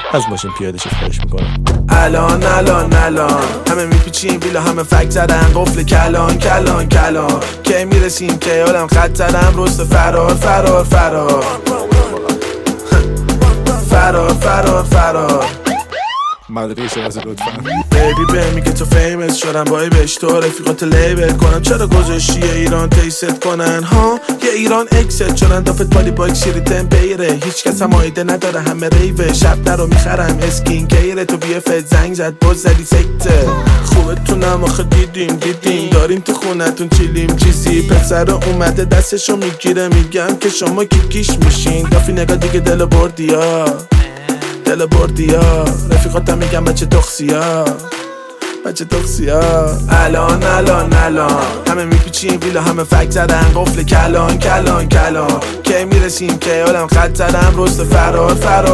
از ماشین پیاده شد خواهش میکنم. الان همه میپیچیم بیلا همه فک زدن قفل کلان که میرسیم که حالم خط زدم رست فرار مدرقه شماست لطفا. بیبی به میگه تو فیمس شدم بایی بهش تو رفیقات لیبل کنم. چرا گذاشتی ایران تیست کنن ها؟ یه ایران اکست شدن دافت بالی با اکسیری تمپیره. هیچ کس هم آیده نداره همه ریوه. شب در رو میخرم اسکین کیره. تو بیه فت زنگ زد باز زدی سکته. خوبه تونم آخه دیدیم داریم تو خونتون چیلیم چیزی. پسر اومده دستشو میگیره میگم که شما کیش میشین. دافی نگاه دیگه دل بردیا رفیقاتم میگم بچه تخصیا. الان همه میپیچیم ویلا همه فک زدن قفل کلان که میرسیم که حالم خط زدم رست فرار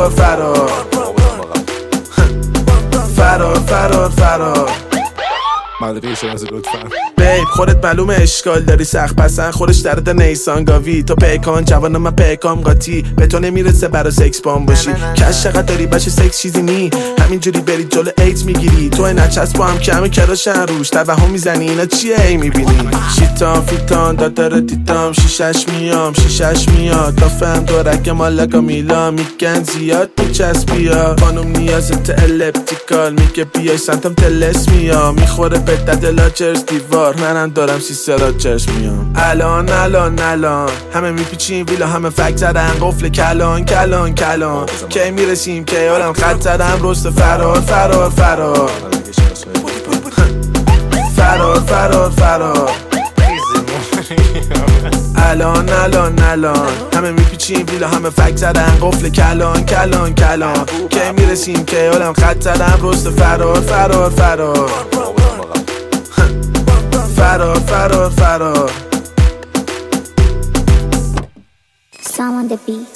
مدرقه شماست لطفا. بیب خودت معلومه اشکال داری سخت پسن خودش درد نیسان گاوی. تو پیکان جوانم من پیکام قاطی به تو نمیرسه برا سکس بام باشی. کش چقدر داری بچه سکس چیزی نی همینجوری بری جلو ایت میگیری. تو نچسب با هم که همه کراشن روش توهم میزنی اینا چیه ای میبینی. شیطان فیتان دادر تیتام شیشش میاد دافم دورک مالگا میلا میگن زیاد میچسبیا. خانم نیازت الپتیکال میگه بیای سمتم تلس میام. میخوره به دد لاجرز دیوار منم دارم سیسه راجرز میام. الان همه میپیچیم ویلا همه فک زدن قفل کلان که میرسیم که حالم خط زدم رست فرار الان همه میپیچیم ویلا همه فک زدن قفل کلان که میرسیم که حالم خط زدم رست فرار Sound on the beat.